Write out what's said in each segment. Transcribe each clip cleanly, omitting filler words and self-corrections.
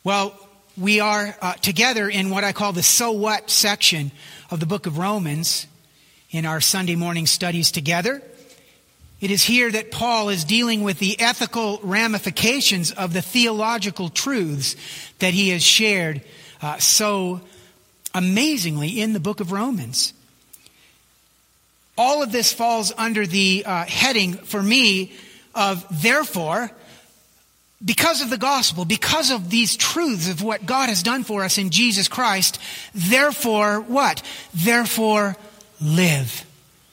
Well, we are together in what I call the So What section of the book of Romans in our Sunday morning studies together. It is here that Paul is dealing with the ethical ramifications of the theological truths that he has shared so amazingly in the book of Romans. All of this falls under the heading, for me, of therefore, because of the gospel, because of these truths of what God has done for us in Jesus Christ, therefore what? Therefore live.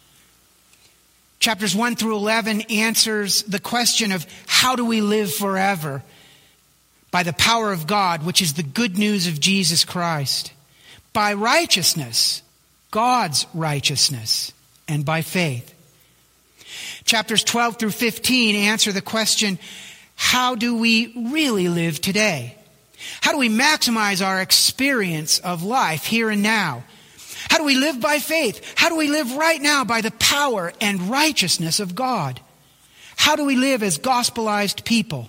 Chapters 1 through 11 answers the question of how do we live forever? By the power of God, which is the good news of Jesus Christ. By righteousness, God's righteousness, and by faith. Chapters 12 through 15 answer the question, how do we really live today? How do we maximize our experience of life here and now? How do we live by faith? How do we live right now by the power and righteousness of God? How do we live as gospelized people?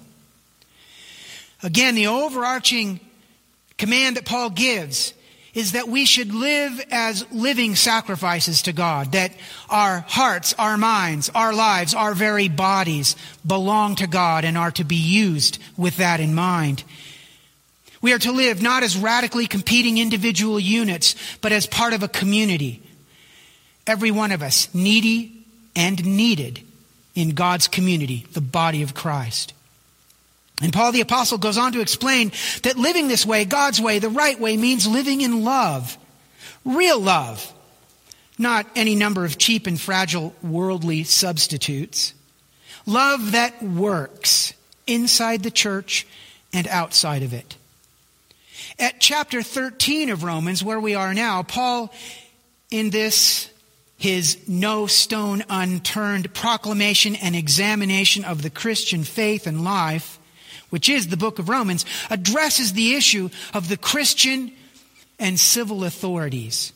Again, the overarching command that Paul gives is that we should live as living sacrifices to God, that our hearts, our minds, our lives, our very bodies belong to God and are to be used with that in mind. We are to live not as radically competing individual units, but as part of a community. Every one of us needy and needed in God's community, the body of Christ. And Paul the Apostle goes on to explain that living this way, God's way, the right way, means living in love. Real love. Not any number of cheap and fragile worldly substitutes. Love that works inside the church and outside of it. At chapter 13 of Romans, where we are now, Paul, in this, his no stone unturned proclamation and examination of the Christian faith and life, which is the book of Romans, addresses the issue of the Christian and civil authorities.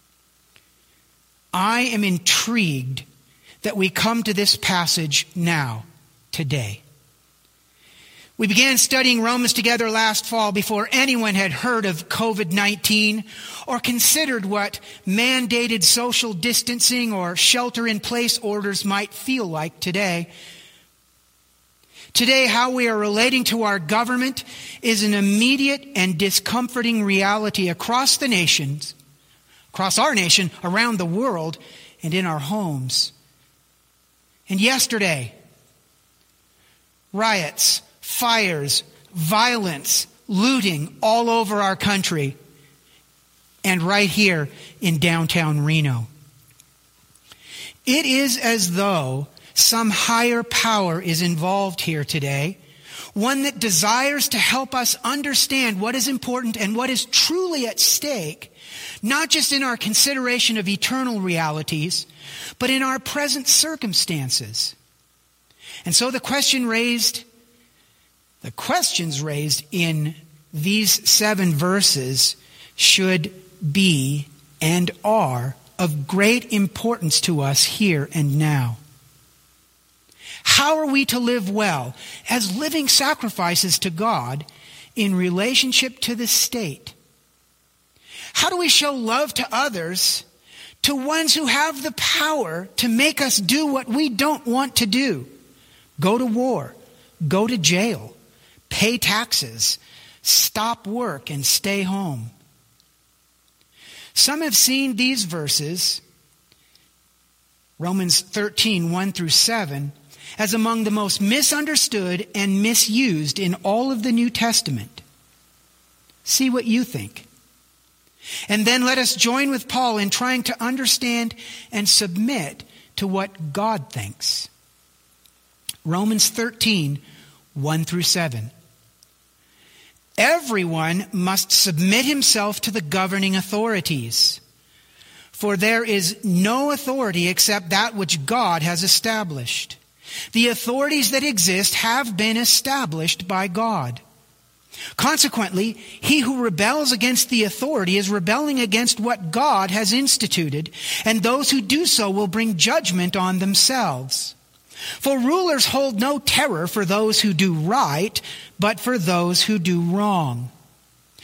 I am intrigued that we come to this passage now, today. We began studying Romans together last fall before anyone had heard of COVID-19 or considered what mandated social distancing or shelter-in-place orders might feel like today. Today, how we are relating to our government is an immediate and discomforting reality across the nations, across our nation, around the world, and in our homes. And yesterday, riots, fires, violence, looting all over our country, and right here in downtown Reno. It is as though some higher power is involved here today, one that desires to help us understand what is important and what is truly at stake, not just in our consideration of eternal realities, but in our present circumstances. And so the questions raised in these 7 verses should be and are of great importance to us here and now. How are we to live well as living sacrifices to God in relationship to the state? How do we show love to others, to ones who have the power to make us do what we don't want to do? Go to war, go to jail, pay taxes, stop work, and stay home. Some have seen these verses, Romans 13, 1 through 7, as among the most misunderstood and misused in all of the New Testament. See what you think. And then let us join with Paul in trying to understand and submit to what God thinks. Romans 13, 1 through 7. Everyone must submit himself to the governing authorities, for there is no authority except that which God has established. The authorities that exist have been established by God. Consequently, he who rebels against the authority is rebelling against what God has instituted, and those who do so will bring judgment on themselves. For rulers hold no terror for those who do right, but for those who do wrong.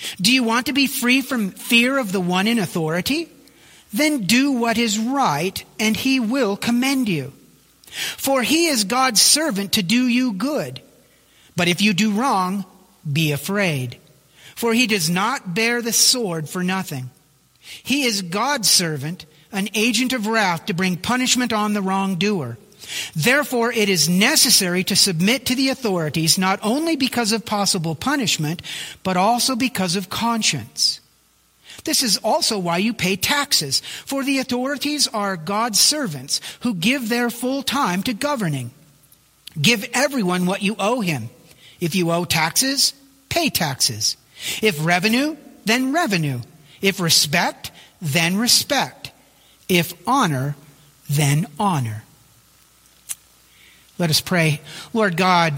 Do you want to be free from fear of the one in authority? Then do what is right, and he will commend you. For he is God's servant to do you good. But if you do wrong, be afraid. For he does not bear the sword for nothing. He is God's servant, an agent of wrath to bring punishment on the wrongdoer. Therefore, it is necessary to submit to the authorities, not only because of possible punishment, but also because of conscience. This is also why you pay taxes, for the authorities are God's servants who give their full time to governing. Give everyone what you owe him. If you owe taxes, pay taxes. If revenue, then revenue. If respect, then respect. If honor, then honor. Let us pray. Lord God,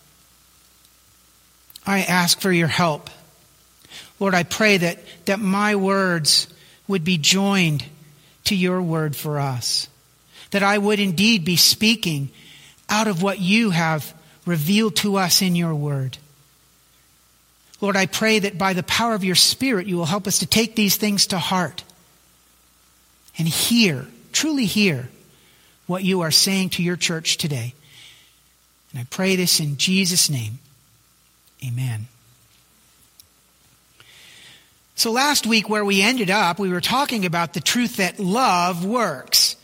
I ask for your help. Lord, I pray that my words would be joined to your word for us. That I would indeed be speaking out of what you have revealed to us in your word. Lord, I pray that by the power of your Spirit, you will help us to take these things to heart and hear, truly hear, what you are saying to your church today. And I pray this in Jesus' name. Amen. So last week where we ended up, we were talking about the truth that love works.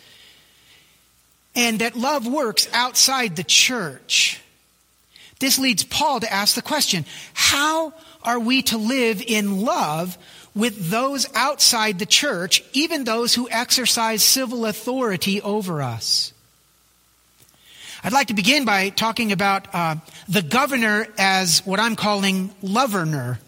And that love works outside the church. This leads Paul to ask the question, how are we to live in love with those outside the church, even those who exercise civil authority over us? I'd like to begin by talking about the governor as what I'm calling loverner.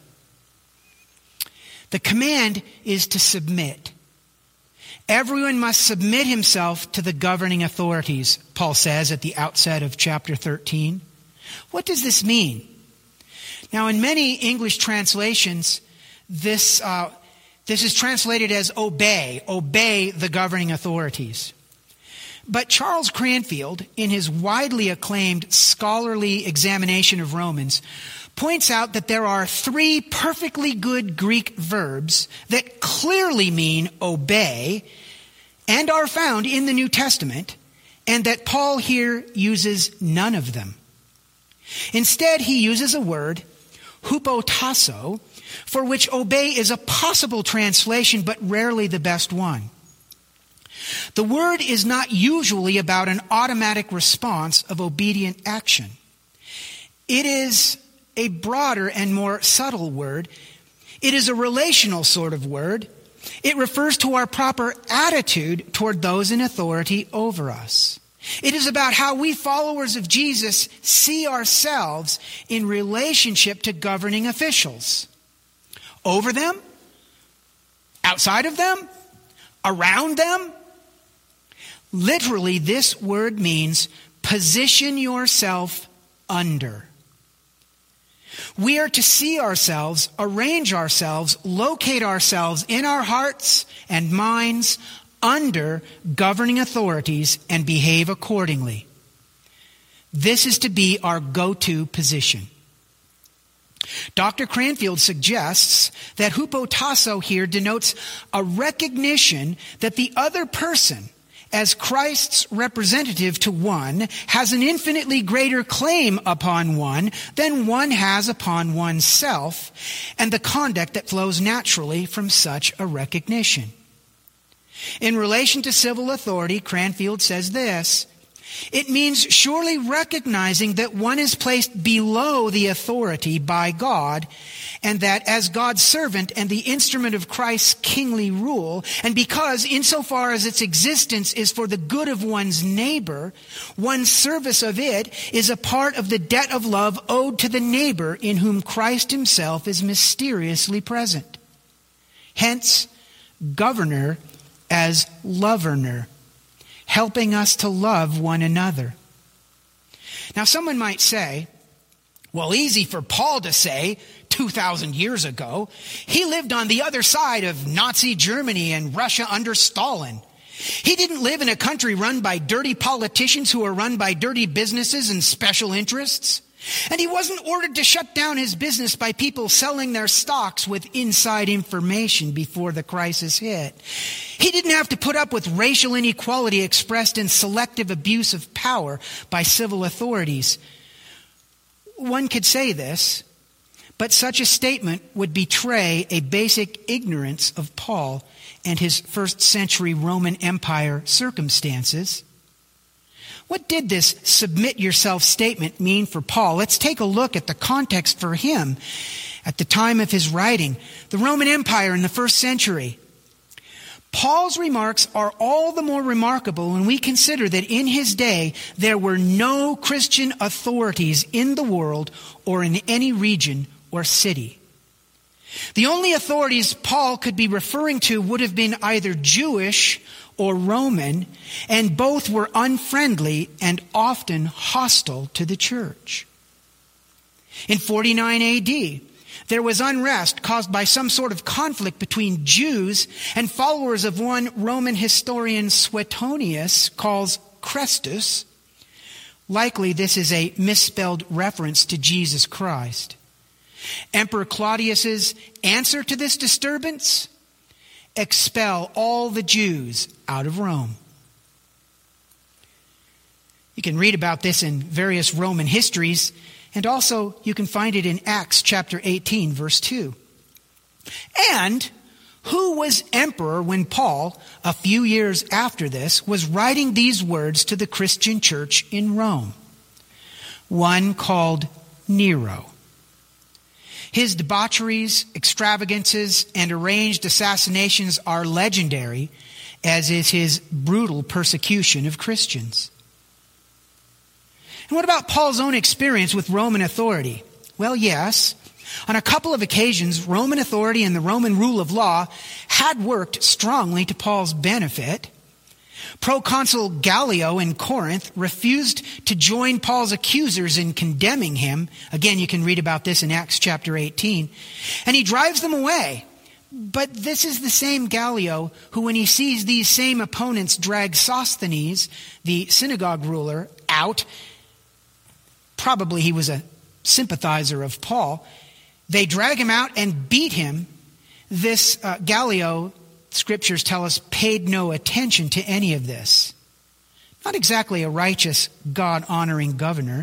The command is to submit. Everyone must submit himself to the governing authorities, Paul says at the outset of chapter 13. What does this mean? Now, in many English translations, this is translated as obey the governing authorities. But Charles Cranfield, in his widely acclaimed scholarly examination of Romans, points out that there are 3 perfectly good Greek verbs that clearly mean obey and are found in the New Testament, and that Paul here uses none of them. Instead, he uses a word, hupotasso, for which obey is a possible translation, but rarely the best one. The word is not usually about an automatic response of obedient action. It is a broader and more subtle word. It is a relational sort of word. It refers to our proper attitude toward those in authority over us. It is about how we followers of Jesus see ourselves in relationship to governing officials. Over them? Outside of them? Around them? Literally, this word means position yourself under. We are to see ourselves, arrange ourselves, locate ourselves in our hearts and minds under governing authorities and behave accordingly. This is to be our go-to position. Dr. Cranfield suggests that hupotasso here denotes a recognition that the other person, as Christ's representative to one, has an infinitely greater claim upon one than one has upon oneself, and the conduct that flows naturally from such a recognition. In relation to civil authority, Cranfield says this: it means surely recognizing that one is placed below the authority by God, and that as God's servant and the instrument of Christ's kingly rule, and because insofar as its existence is for the good of one's neighbor, one's service of it is a part of the debt of love owed to the neighbor in whom Christ himself is mysteriously present. Hence, governor as loverner, helping us to love one another. Now, someone might say, well, easy for Paul to say 2,000 years ago. He lived on the other side of Nazi Germany and Russia under Stalin. He didn't live in a country run by dirty politicians who are run by dirty businesses and special interests. And he wasn't ordered to shut down his business by people selling their stocks with inside information before the crisis hit. He didn't have to put up with racial inequality expressed in selective abuse of power by civil authorities. One could say this, but such a statement would betray a basic ignorance of Paul and his first century Roman Empire circumstances. What did this submit yourself statement mean for Paul? Let's take a look at the context for him at the time of his writing, the Roman Empire in the first century. Paul's remarks are all the more remarkable when we consider that in his day there were no Christian authorities in the world or in any region or city. The only authorities Paul could be referring to would have been either Jewish or Roman, and both were unfriendly and often hostile to the church. In 49 AD, there was unrest caused by some sort of conflict between Jews and followers of one Roman historian Suetonius calls Chrestus. Likely this is a misspelled reference to Jesus Christ. Emperor Claudius's answer to this disturbance? Expel all the Jews out of Rome. You can read about this in various Roman histories, and also you can find it in Acts chapter 18, verse 2. And who was emperor when Paul, a few years after this, was writing these words to the Christian church in Rome? One called Nero. His debaucheries, extravagances, and arranged assassinations are legendary, as is his brutal persecution of Christians. And what about Paul's own experience with Roman authority? Well, yes, on a couple of occasions, Roman authority and the Roman rule of law had worked strongly to Paul's benefit. Proconsul Gallio in Corinth refused to join Paul's accusers in condemning him. Again, you can read about this in Acts chapter 18. And he drives them away. But this is the same Gallio who, when he sees these same opponents drag Sosthenes, the synagogue ruler, out, probably he was a sympathizer of Paul, they drag him out and beat him. This Gallio, scriptures tell us, paid no attention to any of this. Not exactly a righteous, God-honoring governor.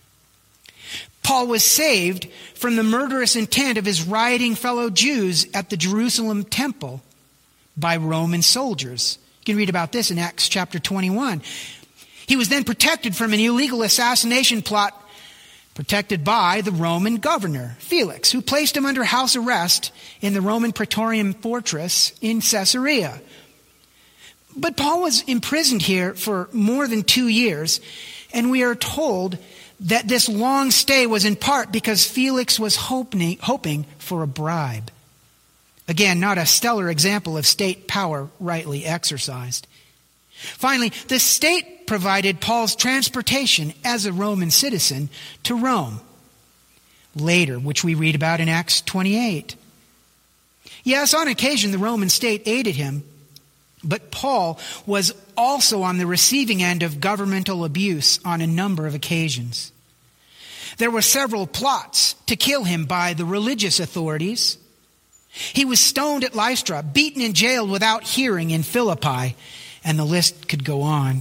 Paul was saved from the murderous intent of his rioting fellow Jews at the Jerusalem temple by Roman soldiers. You can read about this in Acts chapter 21. He was then protected from an illegal assassination plot protected by the Roman governor, Felix, who placed him under house arrest in the Roman Praetorian fortress in Caesarea. But Paul was imprisoned here for more than 2 years, and we are told that this long stay was in part because Felix was hoping for a bribe. Again, not a stellar example of state power rightly exercised. Finally, the state provided Paul's transportation as a Roman citizen to Rome. Later, which we read about in Acts 28. Yes, on occasion the Roman state aided him, but Paul was also on the receiving end of governmental abuse on a number of occasions. There were several plots to kill him by the religious authorities. He was stoned at Lystra, beaten and jailed without hearing in Philippi, and the list could go on.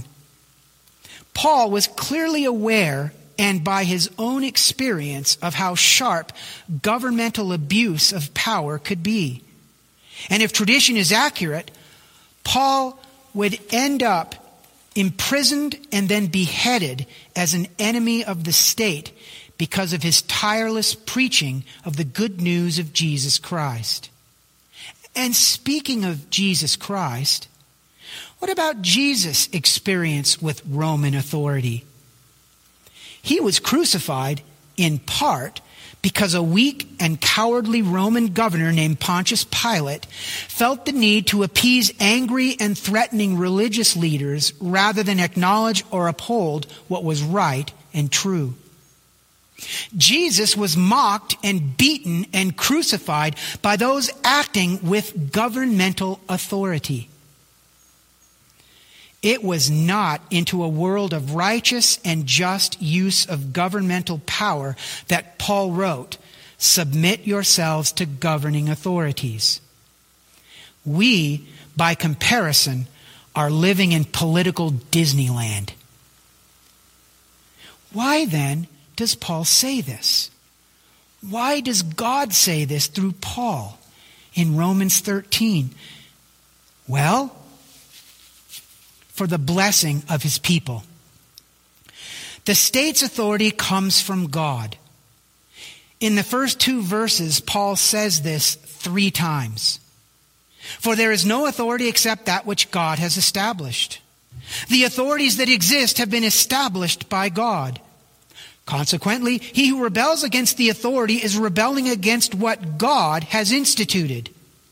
Paul was clearly aware, and by his own experience, of how sharp governmental abuse of power could be. And if tradition is accurate, Paul would end up imprisoned and then beheaded as an enemy of the state because of his tireless preaching of the good news of Jesus Christ. And speaking of Jesus Christ, what about Jesus' experience with Roman authority? He was crucified in part because a weak and cowardly Roman governor named Pontius Pilate felt the need to appease angry and threatening religious leaders rather than acknowledge or uphold what was right and true. Jesus was mocked and beaten and crucified by those acting with governmental authority. It was not into a world of righteous and just use of governmental power that Paul wrote, "Submit yourselves to governing authorities." We, by comparison, are living in political Disneyland. Why then does Paul say this? Why does God say this through Paul in Romans 13? Well, for the blessing of his people. The state's authority comes from God. In the first 2 verses, Paul says this 3 times. For there is no authority except that which God has established. The authorities that exist have been established by God. Consequently, he who rebels against the authority is rebelling against what God has instituted.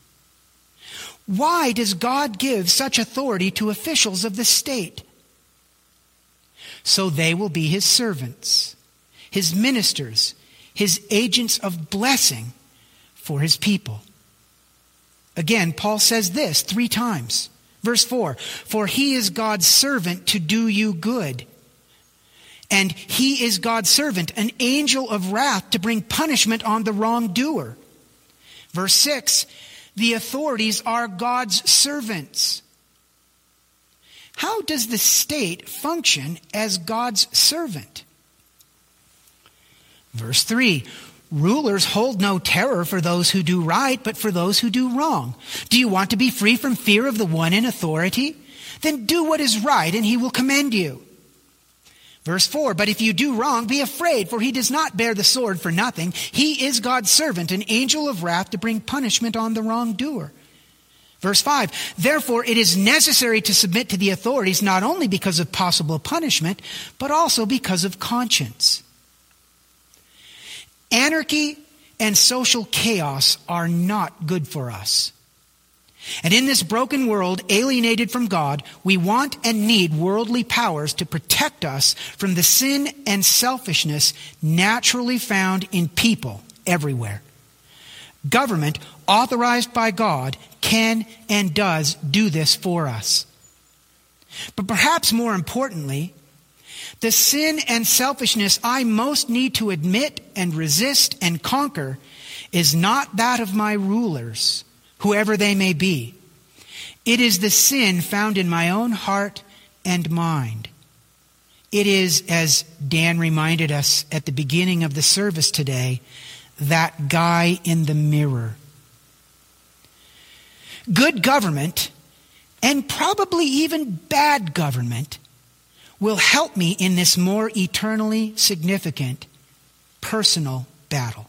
Why does God give such authority to officials of the state? So they will be his servants, his ministers, his agents of blessing for his people. Again, Paul says this 3 times. Verse 4, for he is God's servant to do you good. And he is God's servant, an angel of wrath to bring punishment on the wrongdoer. Verse 6, the authorities are God's servants. How does the state function as God's servant? Verse 3, rulers hold no terror for those who do right, but for those who do wrong. Do you want to be free from fear of the one in authority? Then do what is right, and he will commend you. Verse 4, but if you do wrong, be afraid, for he does not bear the sword for nothing. He is God's servant, an angel of wrath to bring punishment on the wrongdoer. Verse 5, therefore it is necessary to submit to the authorities not only because of possible punishment, but also because of conscience. Anarchy and social chaos are not good for us. And in this broken world, alienated from God, we want and need worldly powers to protect us from the sin and selfishness naturally found in people everywhere. Government, authorized by God, can and does do this for us. But perhaps more importantly, the sin and selfishness I most need to admit and resist and conquer is not that of my rulers, whoever they may be. It is the sin found in my own heart and mind. It is, as Dan reminded us at the beginning of the service today, that guy in the mirror. Good government, and probably even bad government, will help me in this more eternally significant personal battle.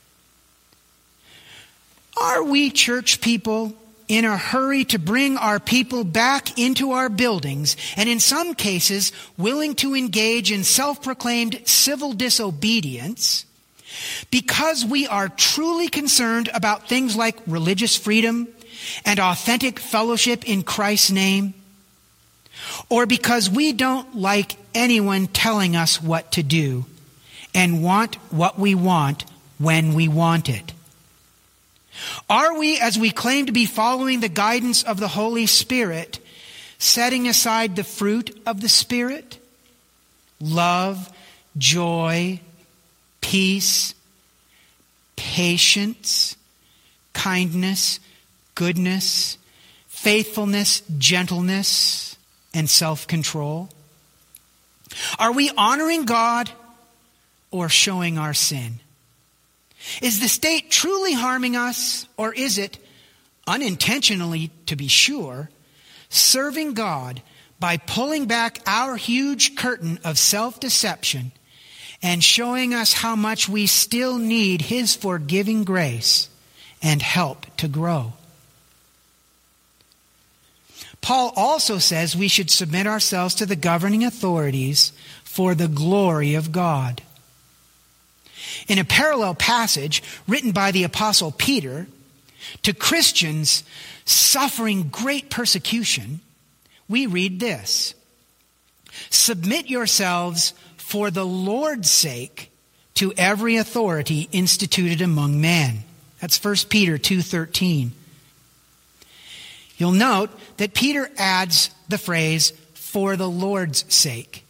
Are we church people in a hurry to bring our people back into our buildings, and in some cases willing to engage in self-proclaimed civil disobedience because we are truly concerned about things like religious freedom and authentic fellowship in Christ's name? Or because we don't like anyone telling us what to do and want what we want when we want it? Are we, as we claim to be following the guidance of the Holy Spirit, setting aside the fruit of the Spirit? Love, joy, peace, patience, kindness, goodness, faithfulness, gentleness, and self-control? Are we honoring God or showing our sin? Is the state truly harming us, or is it, unintentionally to be sure, serving God by pulling back our huge curtain of self-deception and showing us how much we still need His forgiving grace and help to grow? Paul also says we should submit ourselves to the governing authorities for the glory of God. In a parallel passage written by the Apostle Peter to Christians suffering great persecution, we read this: submit yourselves for the Lord's sake to every authority instituted among men. That's 1 Peter 2:13. You'll note that Peter adds the phrase, for the Lord's sake.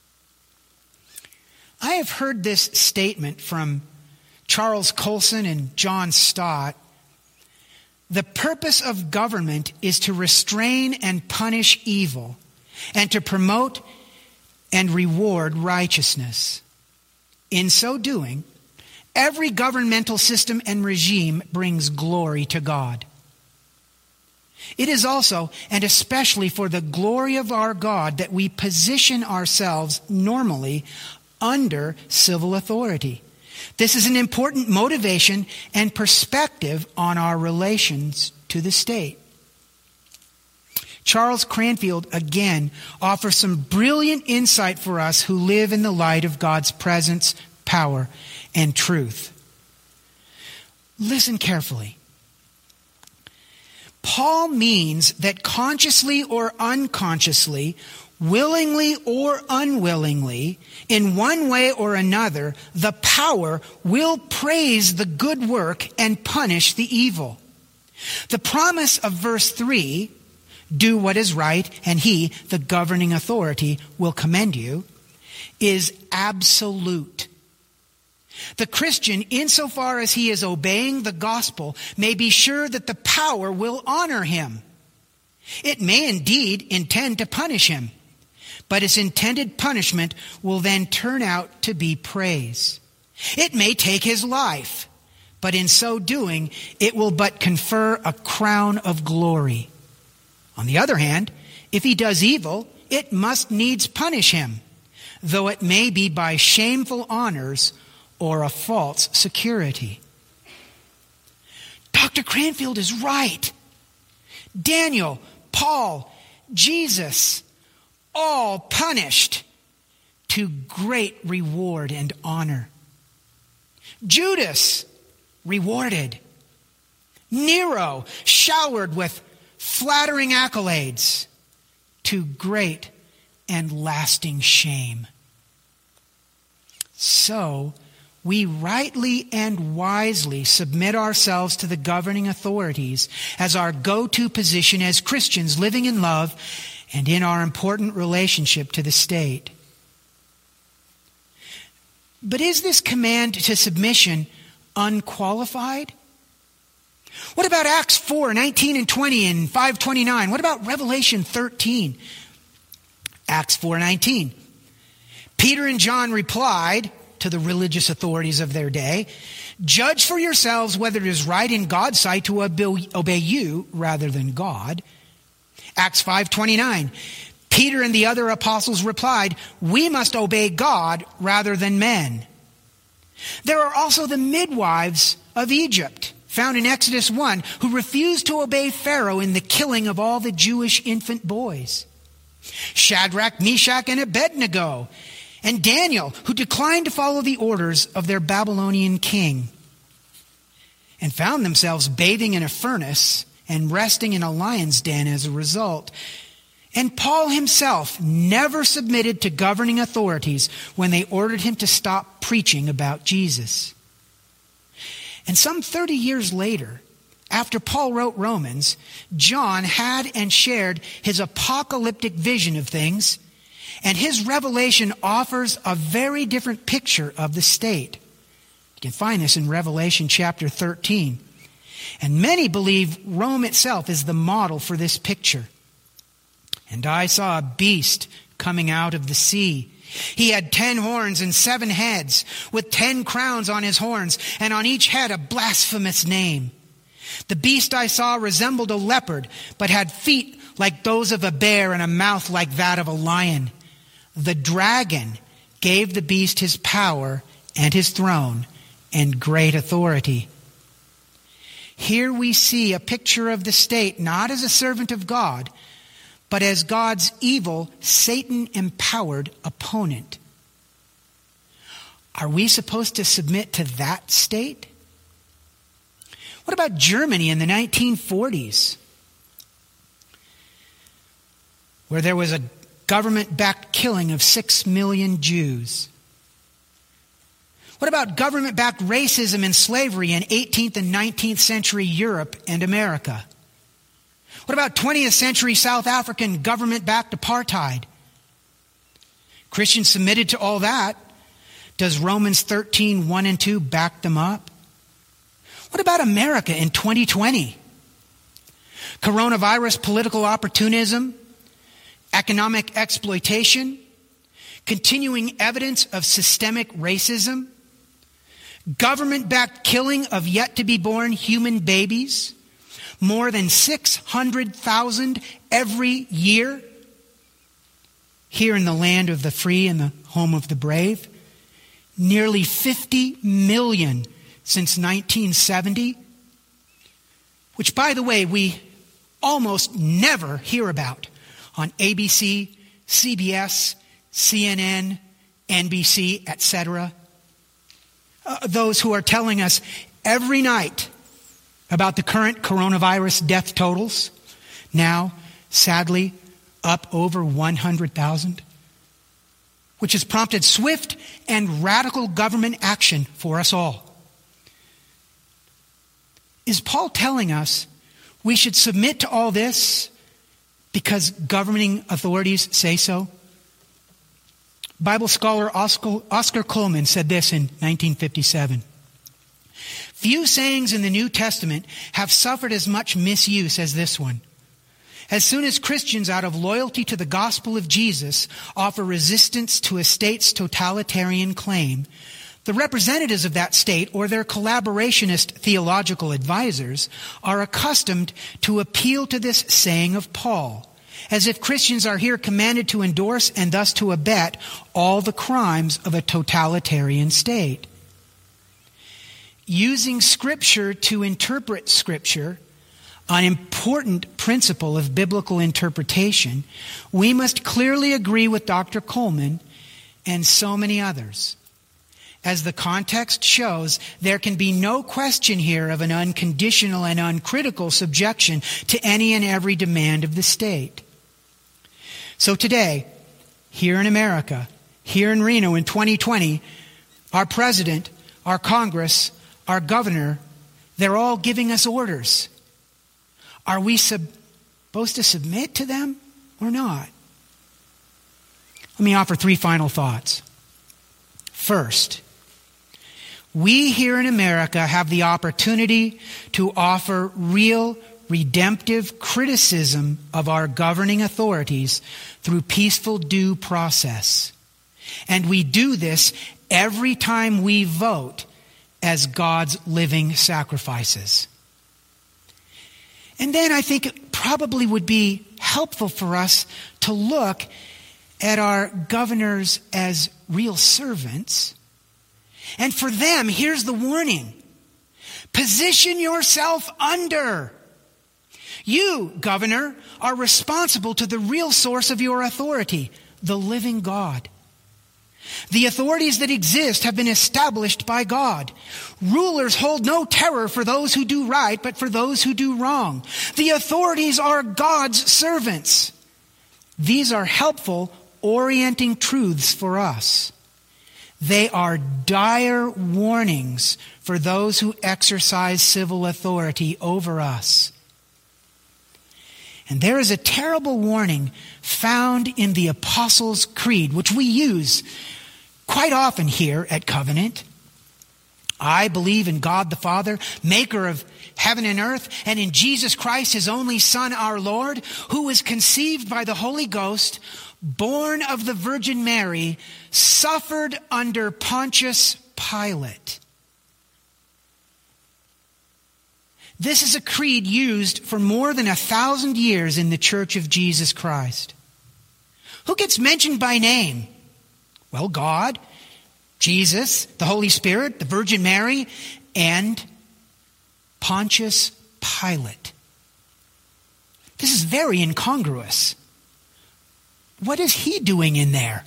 I have heard this statement from Charles Colson and John Stott. The purpose of government is to restrain and punish evil and to promote and reward righteousness. In so doing, every governmental system and regime brings glory to God. It is also, and especially for the glory of our God, that we position ourselves normally under civil authority. This is an important motivation and perspective on our relations to the state. Charles Cranfield again offers some brilliant insight for us who live in the light of God's presence, power, and truth. Listen carefully. Paul means that consciously or unconsciously, willingly or unwillingly, in one way or another, the power will praise the good work and punish the evil. The promise of verse 3, do what is right, and he, the governing authority, will commend you, is absolute. The Christian, insofar as he is obeying the gospel, may be sure that the power will honor him. It may indeed intend to punish him, but its intended punishment will then turn out to be praise. It may take his life, but in so doing, it will but confer a crown of glory. On the other hand, if he does evil, it must needs punish him, though it may be by shameful honors or a false security. Dr. Cranfield is right. Daniel, Paul, Jesus, all punished to great reward and honor. Judas, rewarded. Nero, showered with flattering accolades to great and lasting shame. So, we rightly and wisely submit ourselves to the governing authorities as our go-to position as Christians living in love and in our important relationship to the state. But is this command to submission unqualified? What about Acts 4, 19 and 20 and 5:29? What about Revelation 13? Acts 4:19. Peter and John replied to the religious authorities of their day, judge for yourselves whether it is right in God's sight to obey you rather than God. Acts 5:29. Peter and the other apostles replied, we must obey God rather than men. There are also the midwives of Egypt, found in Exodus 1, who refused to obey Pharaoh in the killing of all the Jewish infant boys. Shadrach, Meshach, and Abednego, and Daniel, who declined to follow the orders of their Babylonian king and found themselves bathing in a furnace and resting in a lion's den as a result. And Paul himself never submitted to governing authorities when they ordered him to stop preaching about Jesus. And some 30 years later, after Paul wrote Romans, John had and shared his apocalyptic vision of things, and his revelation offers a very different picture of the state. You can find this in Revelation chapter 13. And many believe Rome itself is the model for this picture. And I saw a beast coming out of the sea. He had 10 horns and 7 heads, with 10 crowns on his horns, and on each head a blasphemous name. The beast I saw resembled a leopard, but had feet like those of a bear and a mouth like that of a lion. The dragon gave the beast his power and his throne and great authority. Here we see a picture of the state not as a servant of God, but as God's evil, Satan-empowered opponent. Are we supposed to submit to that state? What about Germany in the 1940s, where there was a government-backed killing of 6 million Jews? What about government-backed racism and slavery in 18th and 19th century Europe and America? What about 20th century South African government-backed apartheid? Christians submitted to all that. Does Romans 13, 1 and 2 back them up? What about America in 2020? Coronavirus political opportunism, economic exploitation, continuing evidence of systemic racism, government-backed killing of yet-to-be-born human babies, more than 600,000 every year here in the land of the free and the home of the brave, nearly 50 million since 1970, which, by the way, we almost never hear about on ABC, CBS, CNN, NBC, etc. Those who are telling us every night about the current coronavirus death totals, now, sadly, up over 100,000, which has prompted swift and radical government action for us all. Is Paul telling us we should submit to all this because governing authorities say so? Bible scholar Oscar Cullmann said this in 1957. Few sayings in the New Testament have suffered as much misuse as this one. As soon as Christians, out of loyalty to the gospel of Jesus, offer resistance to a state's totalitarian claim, the representatives of that state or their collaborationist theological advisors are accustomed to appeal to this saying of Paul, as if Christians are here commanded to endorse and thus to abet all the crimes of a totalitarian state. Using Scripture to interpret Scripture, an important principle of biblical interpretation, we must clearly agree with Dr. Cullmann and so many others. As the context shows, there can be no question here of an unconditional and uncritical subjection to any and every demand of the state. So today, here in America, here in Reno in 2020, our president, our Congress, our governor, they're all giving us orders. Are we supposed to submit to them or not? Let me offer three final thoughts. First, we here in America have the opportunity to offer real redemptive criticism of our governing authorities through peaceful due process. And we do this every time we vote as God's living sacrifices. And then I think it probably would be helpful for us to look at our governors as real servants. And for them, here's the warning. Position yourself under. You, governor, are responsible to the real source of your authority, the living God. The authorities that exist have been established by God. Rulers hold no terror for those who do right, but for those who do wrong. The authorities are God's servants. These are helpful, orienting truths for us. They are dire warnings for those who exercise civil authority over us. And there is a terrible warning found in the Apostles' Creed, which we use quite often here at Covenant. I believe in God the Father, maker of heaven and earth, and in Jesus Christ, his only Son, our Lord, who was conceived by the Holy Ghost, born of the Virgin Mary, suffered under Pontius Pilate. This is a creed used for more than 1,000 years in the Church of Jesus Christ. Who gets mentioned by name? Well, God, Jesus, the Holy Spirit, the Virgin Mary, and Pontius Pilate. This is very incongruous. What is he doing in there?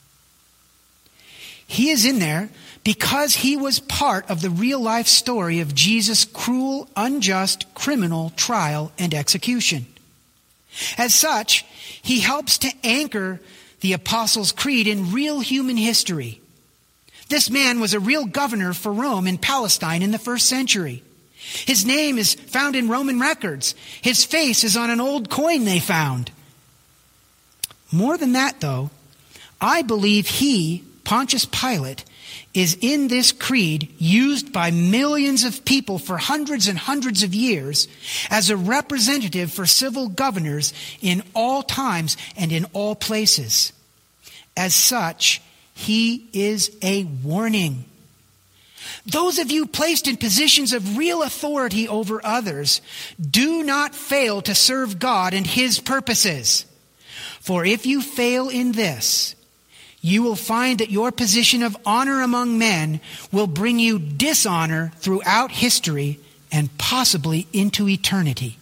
He is in there because he was part of the real-life story of Jesus' cruel, unjust, criminal trial and execution. As such, he helps to anchor the Apostles' Creed in real human history. This man was a real governor for Rome in Palestine in the 1st century. His name is found in Roman records. His face is on an old coin they found. More than that, though, I believe he, Pontius Pilate, is in this creed used by millions of people for hundreds and hundreds of years as a representative for civil governors in all times and in all places. As such, he is a warning. Those of you placed in positions of real authority over others, do not fail to serve God and his purposes. For if you fail in this, you will find that your position of honor among men will bring you dishonor throughout history and possibly into eternity.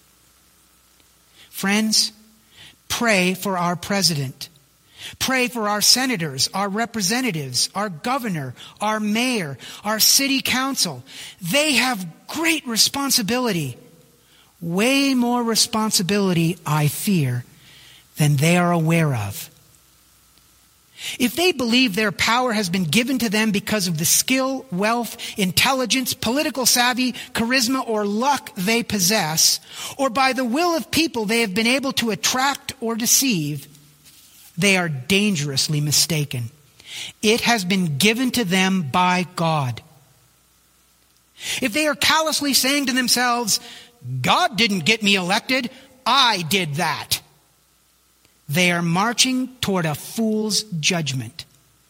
Friends, pray for our president. Pray for our senators, our representatives, our governor, our mayor, our city council. They have great responsibility. Way more responsibility, I fear, than they are aware of. If they believe their power has been given to them because of the skill, wealth, intelligence, political savvy, charisma, or luck they possess, or by the will of people they have been able to attract or deceive, they are dangerously mistaken. It has been given to them by God. If they are callously saying to themselves, God didn't get me elected, I did that, they are marching toward a fool's judgment.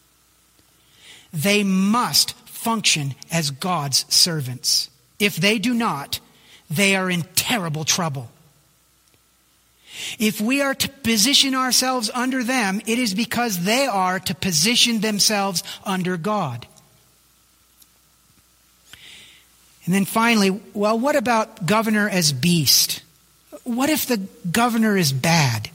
They must function as God's servants. If they do not, they are in terrible trouble. If we are to position ourselves under them, it is because they are to position themselves under God. And then finally, well, what about governor as beast? What if the governor is bad?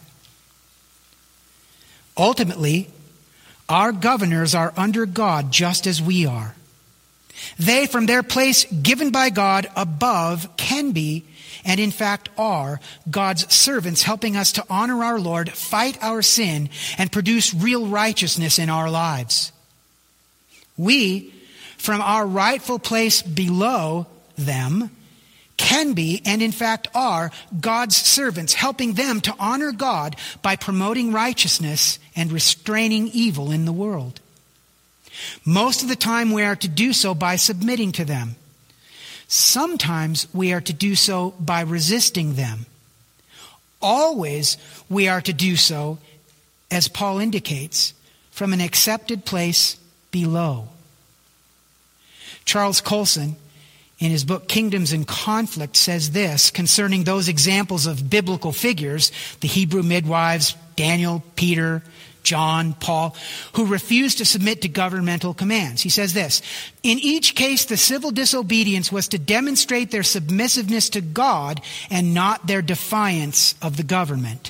Ultimately, our governors are under God just as we are. They, from their place given by God above, can be, and in fact are, God's servants, helping us to honor our Lord, fight our sin, and produce real righteousness in our lives. We, from our rightful place below them, can be, and in fact are, God's servants, helping them to honor God by promoting righteousness and restraining evil in the world. Most of the time we are to do so by submitting to them. Sometimes we are to do so by resisting them. Always we are to do so, as Paul indicates, from an accepted place below. Charles Colson, in his book Kingdoms in Conflict, says this concerning those examples of biblical figures, the Hebrew midwives, Daniel, Peter, John, Paul, who refused to submit to governmental commands. He says this: in each case, the civil disobedience was to demonstrate their submissiveness to God and not their defiance of the government.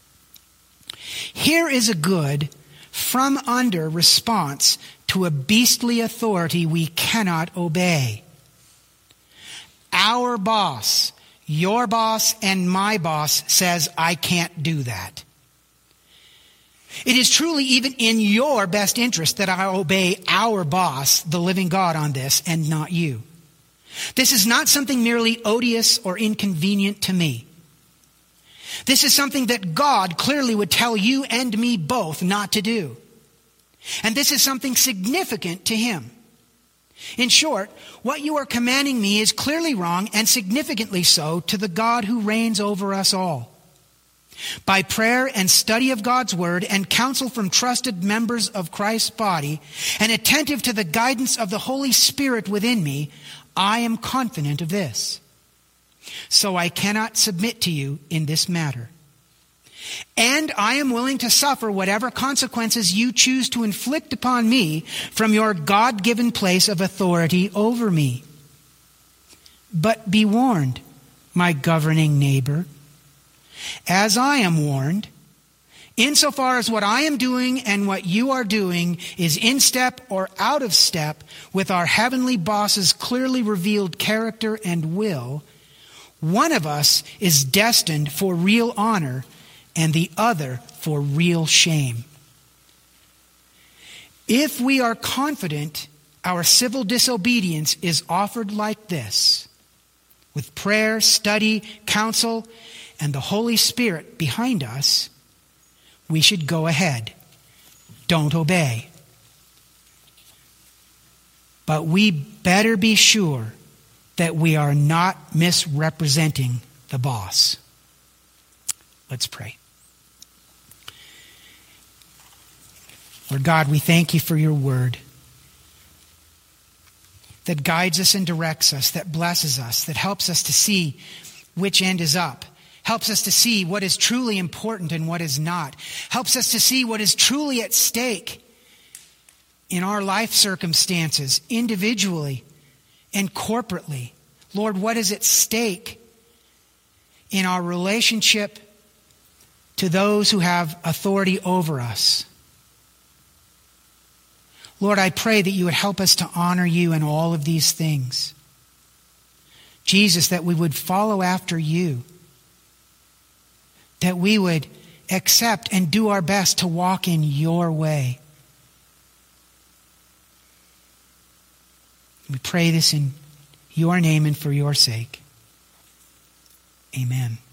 Here is a good, from under response to a beastly authority we cannot obey. Our boss, your boss, and my boss says I can't do that. It is truly even in your best interest that I obey our boss, the living God, on this, and not you. This is not something merely odious or inconvenient to me. This is something that God clearly would tell you and me both not to do. And this is something significant to him. In short, what you are commanding me is clearly wrong, and significantly so, to the God who reigns over us all. By prayer and study of God's word and counsel from trusted members of Christ's body, and attentive to the guidance of the Holy Spirit within me, I am confident of this. So I cannot submit to you in this matter. And I am willing to suffer whatever consequences you choose to inflict upon me from your God-given place of authority over me. But be warned, my governing neighbor, as I am warned, insofar as what I am doing and what you are doing is in step or out of step with our heavenly boss's clearly revealed character and will, one of us is destined for real honor and the other for real shame. If we are confident our civil disobedience is offered like this, with prayer, study, counsel, and the Holy Spirit behind us, we should go ahead. don't obey. But we better be sure that we are not misrepresenting the boss. Let's pray. Lord God, we thank you for your word that guides us and directs us, that blesses us, that helps us to see which end is up, helps us to see what is truly important and what is not, helps us to see what is truly at stake in our life circumstances, individually and corporately. Lord, what is at stake in our relationship to those who have authority over us? Lord, I pray that you would help us to honor you in all of these things. Jesus, that we would follow after you, that we would accept and do our best to walk in your way. We pray this in your name and for your sake. Amen.